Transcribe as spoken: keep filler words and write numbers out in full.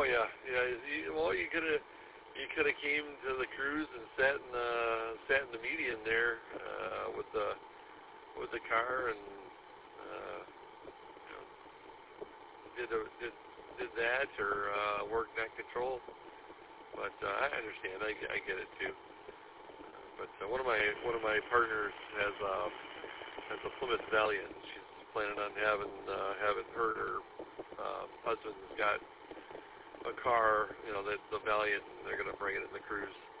Oh yeah, yeah. You, well, you could have you could have came to the cruise and sat in the sat in the median there uh, with the with the car and uh, you know, did a, did did that or uh, worked net control. But uh, I understand. I, I get it too. Uh, but uh, one of my one of my partners has uh, has a Plymouth Valiant. She's planning on having uh, having her and her uh, husband's got a car, you know, that's the Valiant, and they're going to bring it in the cruise.